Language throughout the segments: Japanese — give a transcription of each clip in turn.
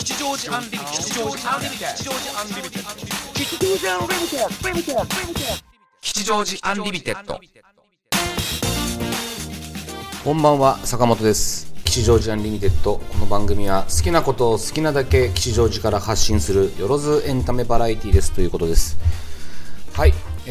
吉祥寺アンリミテッド吉祥寺アンリミテッド吉祥寺アンリミテッド吉祥寺アンリミテッド。 こんばんは、坂本です。吉祥寺アンリミテッド。この番組は好きなことを好きなだけ吉祥寺から発信するよろずエンタメバラエティですということです。はい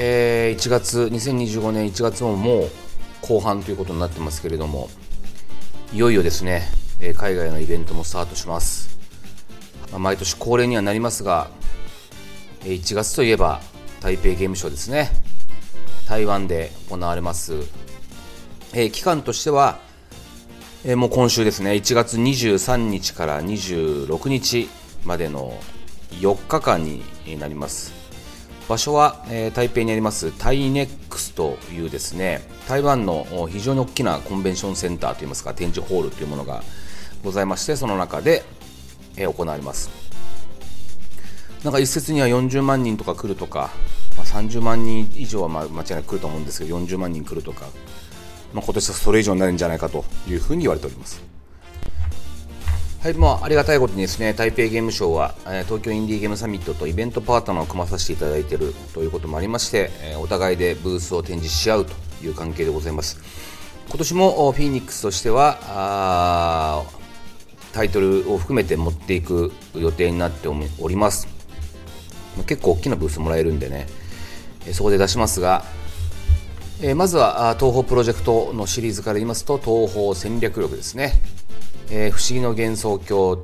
、2025年1月ももう後半ということになってますけれども、いよいよですね、海外のイベントもスタートします。毎年恒例にはなりますが、1月といえば台北ゲームショウですね。台湾で行われます。期間としては、もう今週ですね、1月23日から26日までの4日間になります。場所は、台北にありますタイネックスというですね、台湾の非常に大きなコンベンションセンターといいますか、展示ホールというものがございまして、その中で、行われます。なんか一説には40万人とか来るとか、30万人以上は間違いなく来ると思うんですけど、40万人来るとか、今年はそれ以上になるんじゃないかというふうに言われております。はい、ありがたいことにですね、台北ゲームショウは東京インディーゲームサミットとイベントパートナーを組まさせていただいているということもありまして、お互いでブースを展示し合うという関係でございます。今年もフィニックスとしてはタイトルを含めて持っていく予定になっております。結構大きなブースもらえるんでね、そこで出しますが、まずは東宝プロジェクトのシリーズから言いますと、東宝戦略力ですね。不思議の幻想郷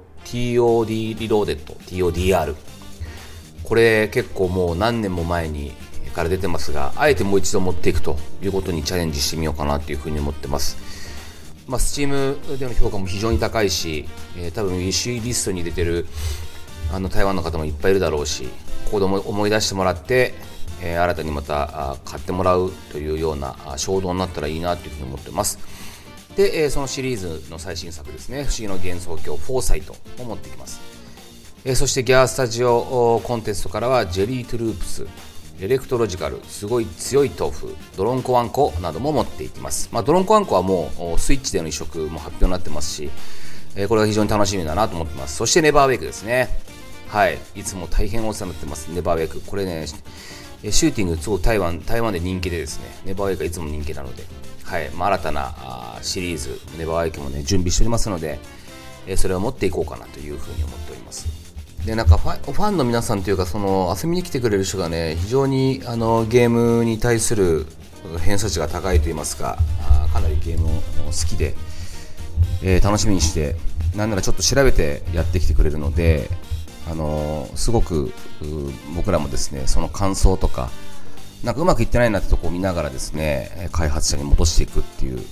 TOD リローデッド TODR、 これ結構もう何年も前にから出てますが、あえてもう一度持っていくということにチャレンジしてみようかなというふうに思ってます。スチームでの評価も非常に高いし、多分 EC リストに出てる台湾の方もいっぱいいるだろうし、ここで思い出してもらって、新たにまた買ってもらうというような衝動になったらいいなというふうに思ってます。で、そのシリーズの最新作ですね、不思議の幻想郷フォーサイトを持ってきます。そしてギャースタジオコンテストからはジェリートゥループス、エレクトロジカル、すごい強い豆腐、ドロンコワンコなども持っていきます。ドロンコワンコはもうスイッチでの移植も発表になってますし、これが非常に楽しみだなと思ってます。そしてネバーウェイクですね。はい、いつも大変お世話になってますネバーウェイク。これね、シューティングすごく台湾で人気でですね、ネバーウェイクはいつも人気なので、はい、新たなシリーズネバーウェイクもね準備しておりますので、それを持っていこうかなというふうに思っております。で、なんかファンの皆さんというか、その遊びに来てくれる人がね、非常にゲームに対する偏差値が高いといいますか、かなりゲームを好きで、楽しみにして、なんならちょっと調べてやってきてくれるので、すごく僕らもですね、その感想とか、なんかうまくいってないなってとこを見ながらですね、開発者に戻していくっていう、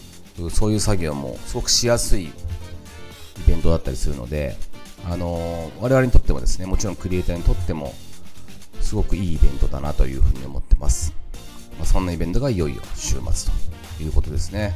そういう作業もすごくしやすいイベントだったりするので、我々にとってもですね、もちろんクリエイターにとってもすごくいいイベントだなというふうに思ってます。そんなイベントがいよいよ週末ということですね。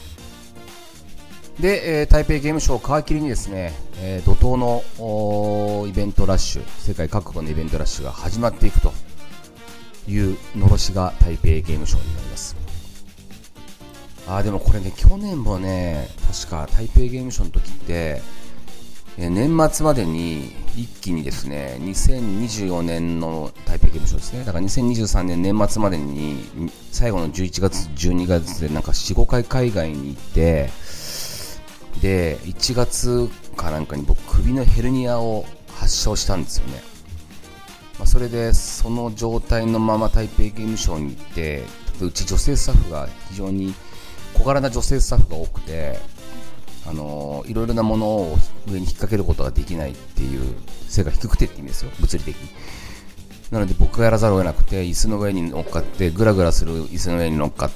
で、台北ゲームショウ皮切りにですね、怒涛のイベントラッシュ、世界各国のイベントラッシュが始まっていくというのろしが台北ゲームショウになります。でもこれね、去年もね、確か台北ゲームショウの時って年末までに一気にですね、2024年の台北ゲームショウですね、だから2023年年末までに最後の11月12月でなんか 4,5 回海外に行って、で1月かなんかに僕首のヘルニアを発症したんですよね。それでその状態のまま台北ゲームショウに行って、うち女性スタッフが非常に小柄な女性スタッフが多くて、いろいろなものを上に引っ掛けることができないっていう、背が低くてって意味ですよ、物理的に。なので僕がやらざるを得なくて、椅子の上に乗っかって、グラグラする椅子の上に乗っかって、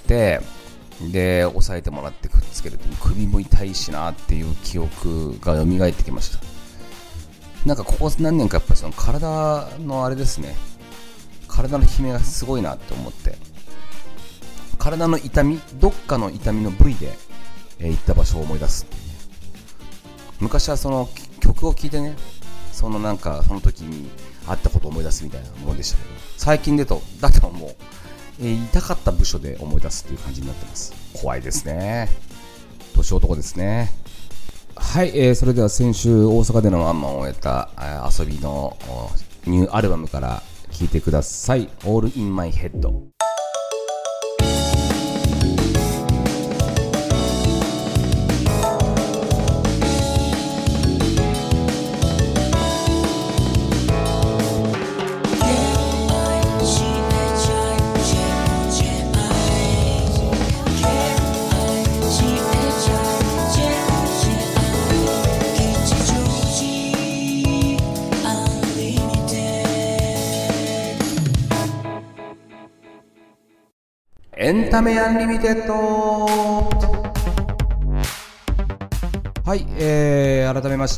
で押さえてもらってくっつけると、首も痛いしなっていう記憶が蘇ってきました。なんかここ何年かやっぱりその体のあれですね、体の悲鳴がすごいなって思って、体の痛み、どっかの痛みの部位で、行った場所を思い出すっていうね。昔はその曲を聴いてね、そのなんかその時にあったことを思い出すみたいなものでしたけど、最近だともう痛かった部署で思い出すっていう感じになってます。怖いですね。年男ですね。 はい、それでは先週大阪でのワンマンを終えた遊びのニューアルバムから聴いてください。 All in my head。エンタメアンリミテッド。はい、改めまして、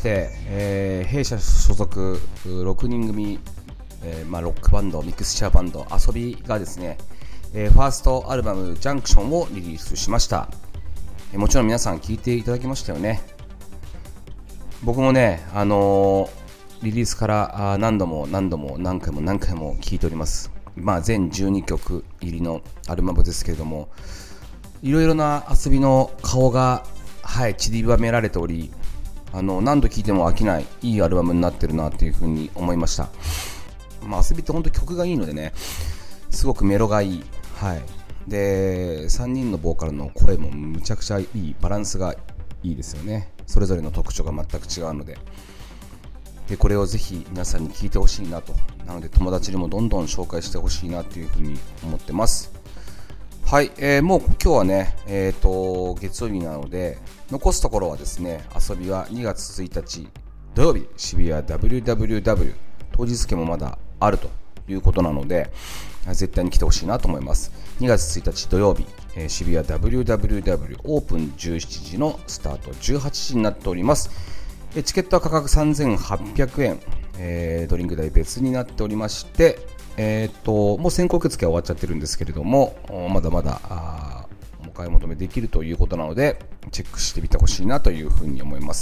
弊社所属6人組、ロックバンド、ミクスチャーバンド遊びがですね、ファーストアルバムジャンクションをリリースしました。もちろん皆さん聴いていただきましたよね。僕もね、リリースから何回も聴いております。全12曲入りのアルバムですけれども、いろいろな遊びの顔が、散りばめられており、何度聴いても飽きないいいアルバムになってるなというふうに思いました。遊びって本当曲がいいのでね、すごくメロがいい。で、3人のボーカルの声もむちゃくちゃいい、バランスがいいですよね。それぞれの特徴が全く違うので。でこれをぜひ皆さんに聞いてほしいなと。なので友達にもどんどん紹介してほしいなというふうに思ってます。はい、もう今日はね、月曜日なので残すところはですね、遊びは2月1日土曜日渋谷 WWW 当日券もまだあるということなので、絶対に来てほしいなと思います。2月1日土曜日、渋谷 WWW オープン17時のスタート18時になっております。チケットは価格3800円、ドリンク代別になっておりまして、もう先行受付は終わっちゃってるんですけれども、まだまだお買い求めできるということなのでチェックしてみてほしいなというふうに思います。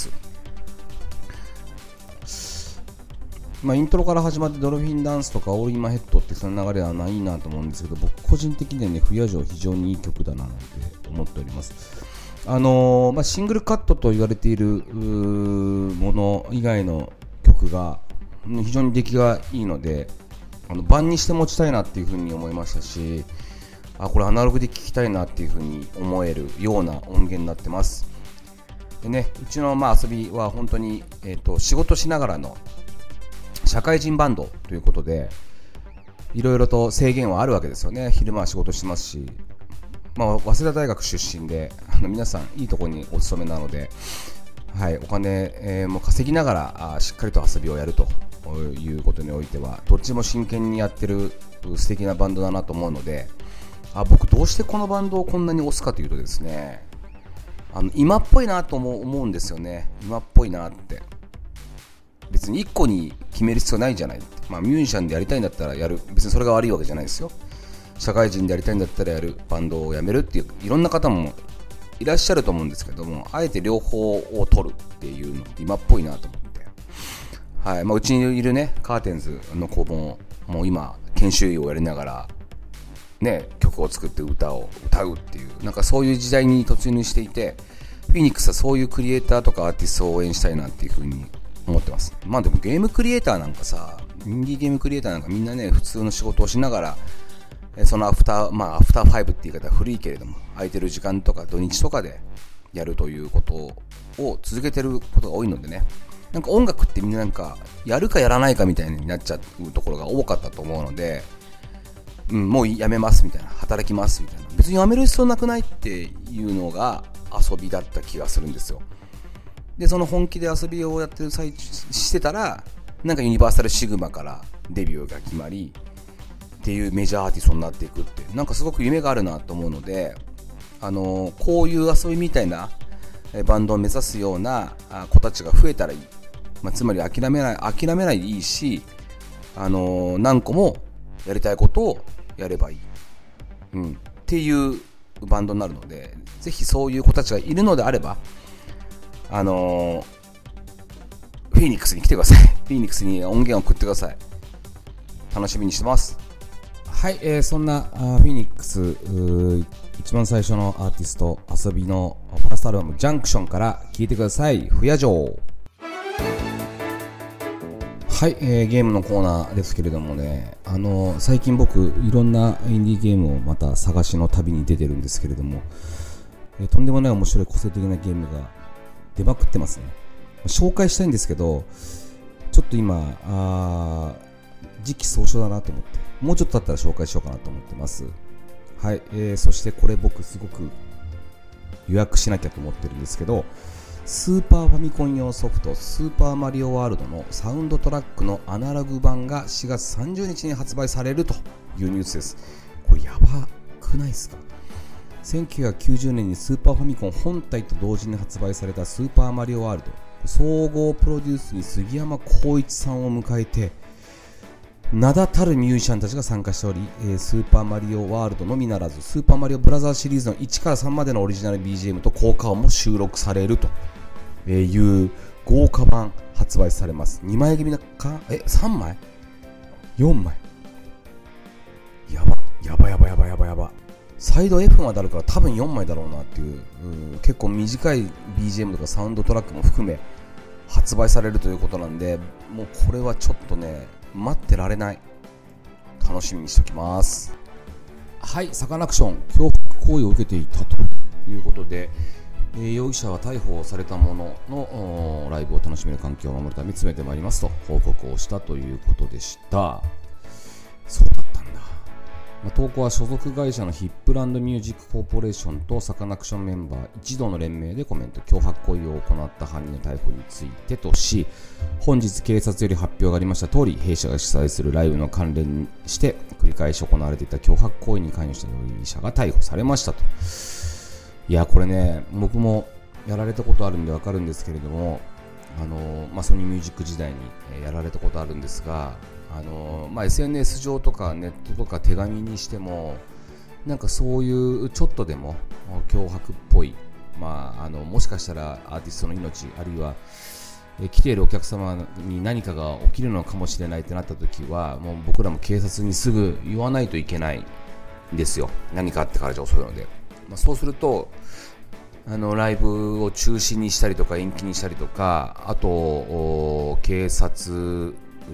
イントロから始まってドルフィンダンスとかオールインマイヘッドってその流れはないなと思うんですけど、僕個人的にはね、不夜城非常にいい曲だなと思っております。シングルカットと言われているもの以外の曲が非常に出来がいいので、盤にして持ちたいなっていうふうに思いましたし、これアナログで聴きたいなっていうふうに思えるような音源になってます。でね、うちの遊びは本当に、仕事しながらの社会人バンドということで、いろいろと制限はあるわけですよね。昼間は仕事してますし、早稲田大学出身で皆さんいいところにお勤めなので、お金、も稼ぎながらしっかりと遊びをやるということにおいてはどっちも真剣にやってる素敵なバンドだなと思うので、僕どうしてこのバンドをこんなに推すかというとですね、今っぽいなと思うんですよね。今っぽいなって、別に1個に決める必要ないじゃないって、ミュージシャンでやりたいんだったらやる、別にそれが悪いわけじゃないですよ。社会人でやりたいんだったらやる、バンドをやめるっていういろんな方もいらっしゃると思うんですけども、あえて両方を取るっていうのって今っぽいなと思って、うちにいるねカーテンズの子ももう今研修医をやりながらね、曲を作って歌うっていう、なんかそういう時代に突入していて、フィニックスはそういうクリエイターとかアーティストを応援したいなっていう風に思ってます。でもゲームクリエイターなんかさ、インディーゲームクリエイターなんかみんなね、普通の仕事をしながら、そのアフターファイブって言い方は古いけれども、空いてる時間とか土日とかでやるということを続けてることが多いのでね、なんか音楽ってみんななんかやるかやらないかみたいになっちゃうところが多かったと思うので、もうやめますみたいな、働きますみたいな、別にやめる必要なくないっていうのが遊びだった気がするんですよ。でその本気で遊びをやってるしてたら、なんかユニバーサルシグマからデビューが決まりっていうメジャーアーティストになっていくって、なんかすごく夢があるなと思うので、こういう遊びみたいなバンドを目指すような子たちが増えたらいい、つまり諦めないでいいし、何個もやりたいことをやればいい、っていうバンドになるので、ぜひそういう子たちがいるのであれば、フィニックスに来てください。フィニックスに音源を送ってください。楽しみにしてます。 はい、そんなフィニックス一番最初のアーティスト遊びのファーストアルバムジャンクションから聴いてください。不夜城。はい、ゲームのコーナーですけれどもね、最近僕いろんなインディーゲームをまた探しの旅に出てるんですけれども、とんでもない面白い個性的なゲームが出まくってますね。紹介したいんですけど、ちょっと今時期尚早だなと思って、もうちょっと経ったら紹介しようかなと思ってます。はい、そしてこれ僕すごく予約しなきゃと思ってるんですけど、スーパーファミコン用ソフトスーパーマリオワールドのサウンドトラックのアナログ版が4月30日に発売されるというニュースです。これやばくないですか。1990年にスーパーファミコン本体と同時に発売されたスーパーマリオワールド、総合プロデュースに杉山浩一さんを迎えて名だたるミュージシャンたちが参加しており、スーパーマリオワールドのみならずスーパーマリオブラザーシリーズの1から3までのオリジナル BGM と効果音も収録されるという豪華版発売されます。2枚組か3枚 ?4 枚やばサイド F まであるから多分4枚だろうなっていう、結構短い BGM とかサウンドトラックも含め発売されるということなんで、もうこれはちょっとね待ってられない。楽しみにしておきます。はい、サカナクション脅迫行為を受けていたということで、容疑者は逮捕されたもののライブを楽しめる環境を守るため詰めてまいりますと報告をしたということでした。そうだったんだ。投稿は所属会社のヒップランドミュージックコーポレーションとサカナクションメンバー一同の連名でコメント、脅迫行為を行った犯人の逮捕についてとし、本日警察より発表がありました通り、弊社が主催するライブの関連して繰り返し行われていた脅迫行為に関与した容疑者が逮捕されましたと。いやこれね、僕もやられたことあるんでわかるんですけれども、ソニーミュージック時代にやられたことあるんですが、SNS 上とかネットとか手紙にしてもなんかそういうちょっとでも脅迫っぽい、もしかしたらアーティストの命、あるいは来ているお客様に何かが起きるのかもしれないってなった時は、もう僕らも警察にすぐ言わないといけないんですよ。何かあってからじゃ遅いので、そうするとライブを中止にしたりとか延期にしたりとか、あと警察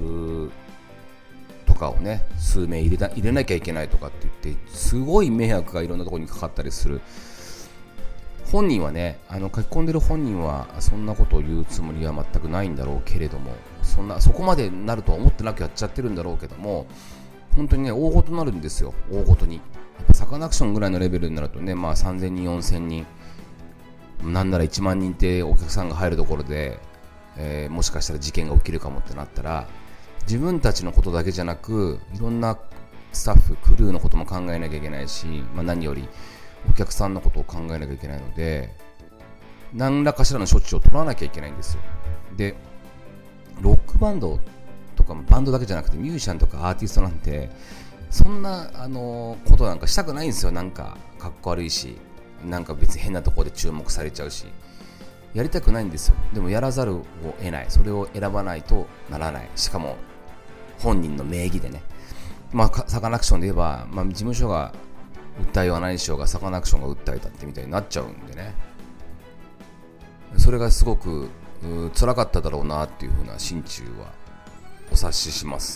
とかをね数名入れなきゃいけないとかって言って、すごい迷惑がいろんなところにかかったりする。本人はね、書き込んでる本人はそんなことを言うつもりは全くないんだろうけれども、そこまでなるとは思ってなくやっちゃってるんだろうけども、本当にね大ごとになるんですよ。大ごとにサカナクションぐらいのレベルになるとね、3000人4000人なんなら1万人ってお客さんが入るところで、もしかしたら事件が起きるかもってなったら、自分たちのことだけじゃなくいろんなスタッフクルーのことも考えなきゃいけないし、何よりお客さんのことを考えなきゃいけないので、何らかしらの処置を取らなきゃいけないんですよ。でロックバンドとかバンドだけじゃなくてミュージシャンとかアーティストなんてそんなことなんかしたくないんですよ。なんかかっこ悪いし、なんか別に変なところで注目されちゃうし、やりたくないんですよ。でもやらざるを得ない、それを選ばないとならない。しかも本人の名義でね、サカナクションで言えば、事務所が訴えはないでしょうが、サカナクションが訴えたってみたいになっちゃうんでね、それがすごく辛かっただろうなっていう風な心中はお察しします。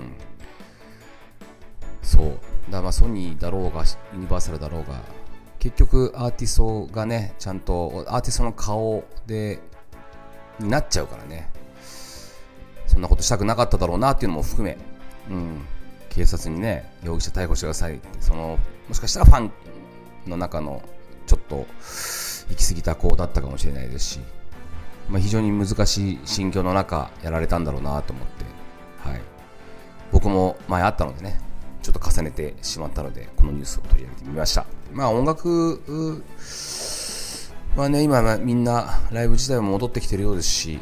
そうだからソニーだろうがユニバーサルだろうが、結局アーティストがねちゃんとアーティストの顔でになっちゃうからね、そんなことしたくなかっただろうなっていうのも含め、警察にね容疑者逮捕してくださいって、もしかしたらファンの中のちょっと行き過ぎた子だったかもしれないですし、非常に難しい心境の中やられたんだろうなと思って、僕も前あったのでね、ちょっと重ねてしまったのでこのニュースを取り上げてみました。音楽はね今みんなライブ自体も戻ってきてるようですし、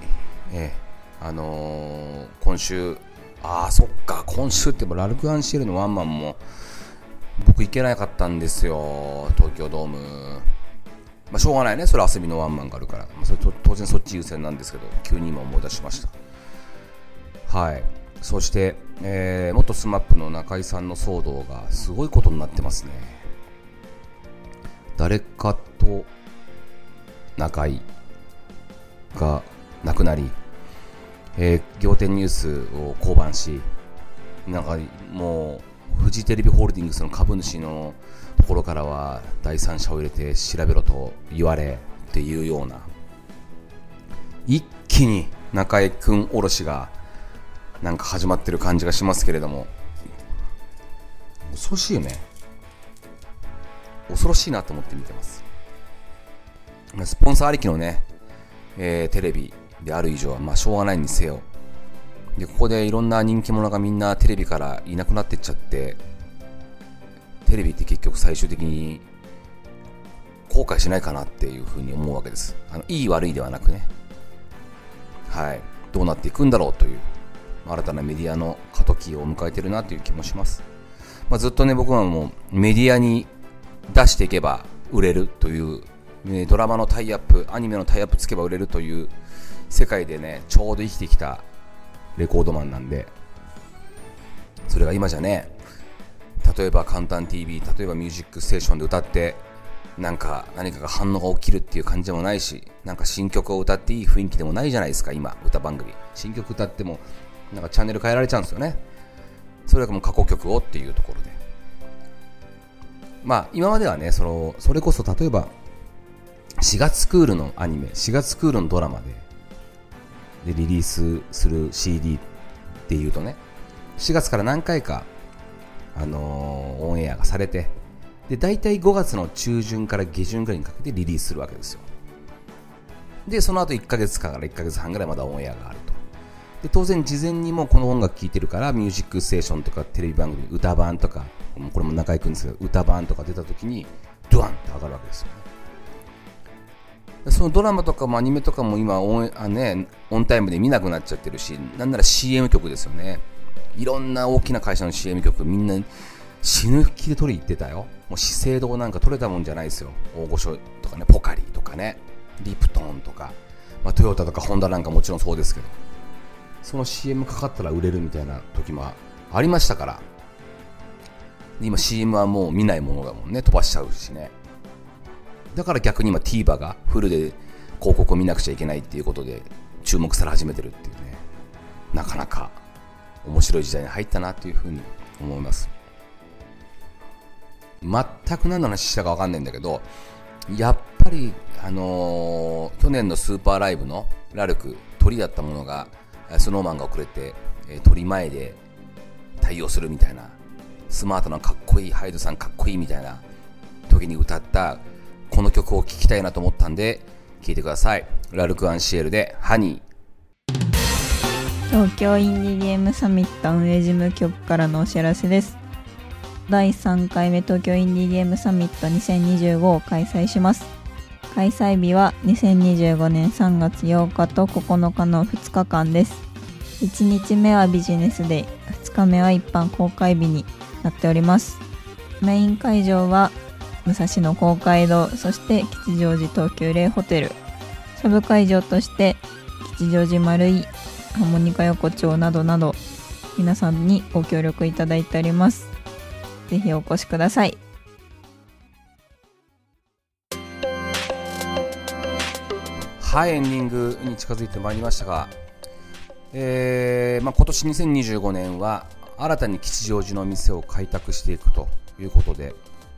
今週今週ってラルク・アンシエルのワンマンも僕行けなかったんですよ、東京ドーム。しょうがないね、それ遊びのワンマンがあるから、それ当然そっち優先なんですけど、急に今思い出しました。 そして、元スマップの中井さんの騒動がすごいことになってますね。誰かと中井が亡くなり、仰天ニュースを降板し、なんかもうフジテレビホールディングスの株主のところからは第三者を入れて調べろと言われっていうような、一気に中井くんおろしがなんか始まってる感じがしますけれども、恐ろしいよね。恐ろしいなと思って見てます。スポンサーありきのね、テレビである以上はまあしょうがないにせよ。でここでいろんな人気者がみんなテレビからいなくなってっちゃって、テレビって結局最終的に後悔しないかなっていうふうに思うわけです。いい悪いではなくね、はい、どうなっていくんだろうという新たなメディアの過渡期を迎えてるなという気もします。ずっとね、僕はもうメディアに出していけば売れるという、ドラマのタイアップ、アニメのタイアップつけば売れるという世界でね、ちょうど生きてきたレコードマンなんで、それが今じゃね、例えばカンタン TV、例えばミュージックステーションで歌って何かが反応が起きるっていう感じでもないし、なんか新曲を歌っていい雰囲気でもないじゃないですか。今歌番組新曲歌ってもなんかチャンネル変えられちゃうんですよね。それがもう過去曲をっていうところで、まあ今まではね、それこそ例えば4月クールのアニメ、4月クールのドラマでリリースする CD っていうとね、4月から何回かオンエアがされて、で大体5月の中旬から下旬ぐらいにかけてリリースするわけですよ。でその後1ヶ月から1ヶ月半ぐらいまだオンエアがあると。で当然事前にもこの音楽聴いてるから、ミュージックステーションとかテレビ番組歌版とか、これも中井くんですけど、歌版とか出た時にドワンって上がるわけですよね。そのドラマとかもアニメとかも今オンタイムで見なくなっちゃってるし、なんなら CM 曲ですよね。いろんな大きな会社の CM 曲、みんな死ぬ気で撮りに行ってたよ。もう資生堂なんか撮れたもんじゃないですよ。大御所とかね、ポカリとかね、リプトンとか、トヨタとかホンダなんかもちろんそうですけど、その CM かかったら売れるみたいな時もありましたから。今 CM はもう見ないものだもんね、飛ばしちゃうしね。だから逆に今 TVer がフルで広告を見なくちゃいけないっていうことで注目され始めてるっていうね、なかなか面白い時代に入ったなというふうに思います。全く何の話したか分かんないんだけど、やっぱり去年のスーパーライブのラルク鳥だったものがスノーマンが遅れて鳥前で対応するみたいな、スマートなかっこいいハイドさんかっこいいみたいな時に歌ったこの曲を聴きたいなと思ったんで聴いてください。ラルク・アンシエルでハニー。 東京インディーゲームサミット運営事務局からのお知らせです。第3回目東京インディーゲームサミット2025を開催します。開催日は2025年3月8日と9日の2日間です。1日目はビジネスデイ、2日目は一般公開日になっております。メイン会場は武蔵野公会堂、そして吉祥寺東急レイホテル、サブ会場として吉祥寺マルイ、ハーモニカ横丁などなど皆さんにご協力いただいております。ぜひお越しください。 はい、エンディングに近づいてまいりましたが、今年2025年は新たに吉祥寺の店を開拓していくということで、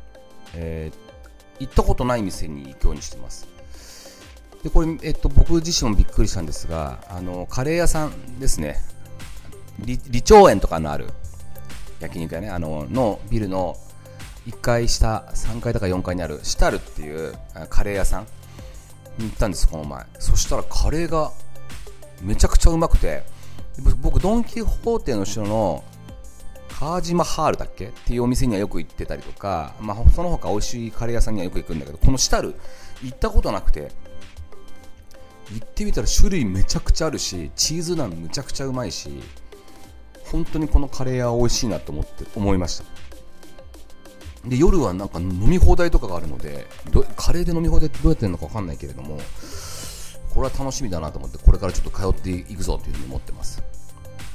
行ったことない店に行くようにしています。でこれ、僕自身もびっくりしたんですが、カレー屋さんですね、李朝園とかのある焼肉屋ね、のビルの1階下3階だか4階にあるシタルっていうカレー屋さんに行ったんです、この前。そしたらカレーがめちゃくちゃうまくて、僕ドンキホーテの後ろのカージマハールだっけっていうお店にはよく行ってたりとか、その他美味しいカレー屋さんにはよく行くんだけど、このシタル行ったことなくて、行ってみたら種類めちゃくちゃあるし、チーズナンめちゃくちゃうまいし、本当にこのカレー屋は美味しいなと思いました。で夜はなんか飲み放題とかがあるので、カレーで飲み放題ってどうやってるのか分かんないけれども、これは楽しみだなと思って、これからちょっと通っていくぞというふうに思ってます。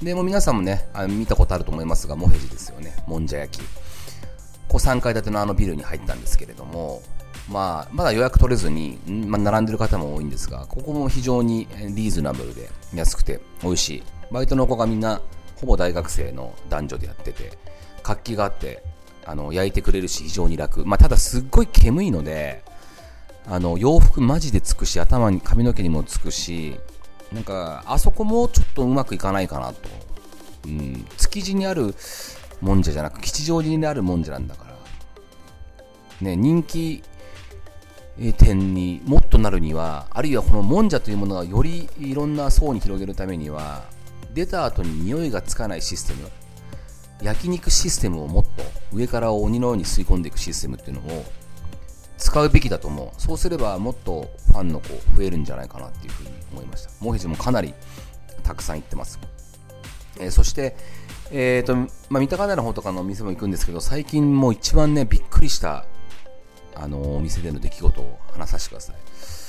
でもう皆さんもね見たことあると思いますが、モヘジですよね。もんじゃ焼き、3階建てのビルに入ったんですけれども、まだ予約取れずに、並んでる方も多いんですが、ここも非常にリーズナブルで安くて美味しい。バイトの子がみんなほぼ大学生の男女でやってて、活気があって焼いてくれるし非常に楽。ただすっごい煙いので、洋服マジでつくし、髪の毛にもつくし、なんかあそこもちょっとうまくいかないかなと。築地にあるもんじゃじゃなく吉祥寺にあるもんじゃなんだからね、人気店にもっとなるには、あるいはこのもんじゃというものがよりいろんな層に広げるためには、出た後に匂いがつかないシステム、焼肉システムをもっと上から鬼のように吸い込んでいくシステムっていうのを使うべきだと思う。そうすればもっとファンの子増えるんじゃないかなっていうふうに思いました。モヘジもかなりたくさん行ってます。そして三鷹台の方とかの店も行くんですけど、最近もう一番ねびっくりしたお店での出来事を話させてくださ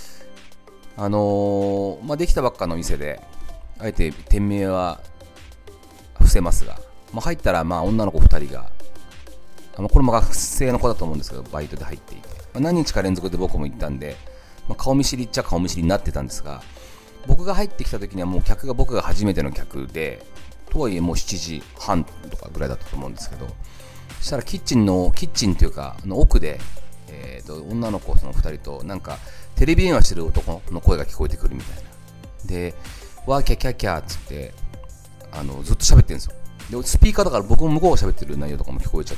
い。できたばっかの店で、あえて店名は伏せますが、入ったら女の子2人が、これも学生の子だと思うんですけど、バイトで入っていて、何日か連続で僕も行ったんで、顔見知りっちゃ顔見知りになってたんですが、僕が入ってきた時にはもう僕が初めての客で、とはいえもう7時半とかぐらいだったと思うんですけど、そしたらキッチンというか奥で、女の子その2人となんかテレビ電話してる男の声が聞こえてくるみたいな。で、わーキャキャキャーっつってずっと喋ってるんですよ。でスピーカーだから僕も向こうが喋ってる内容とかも聞こえちゃって、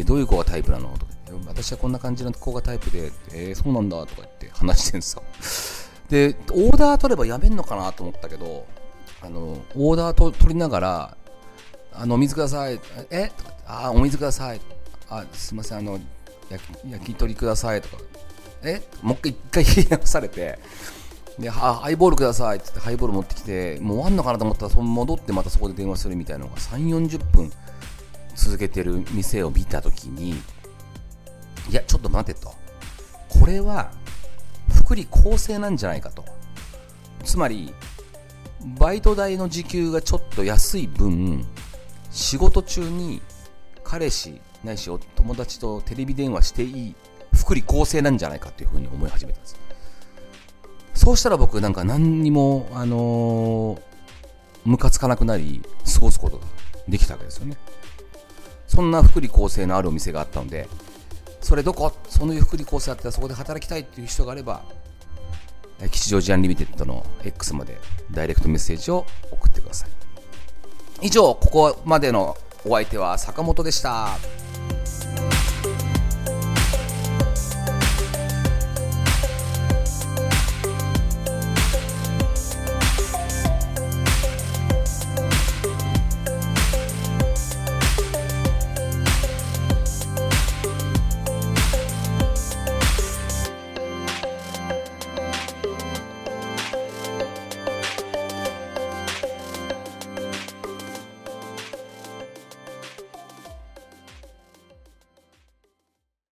どういう子がタイプなのとか言って、私はこんな感じの子がタイプで、そうなんだとか言って話してるんですよ。でオーダー取ればやめんのかなと思ったけど、オーダー取りながらお水ください、とか、お水ください、すいません焼き鳥くださいとか、もう一回言い直されて、でハイボールくださいって言ってハイボール持ってきて、もう終わんのかなと思ったら戻ってまたそこで電話するみたいなのが3、40分続けてる店を見たときに、いやちょっと待てと、これは福利厚生なんじゃないかと。つまりバイト代の時給がちょっと安い分、仕事中に彼氏ないし友達とテレビ電話していい福利厚生なんじゃないかというふうに思い始めたんです。そうしたら僕なんか何にもムカつかなくなり過ごすことができたわけですよね。そんな福利厚生のあるお店があったので、それそういう福利厚生あったらそこで働きたいっていう人があれば、吉祥寺アンリミテッドの X までダイレクトメッセージを送ってください。以上、ここまでのお相手は坂本でした。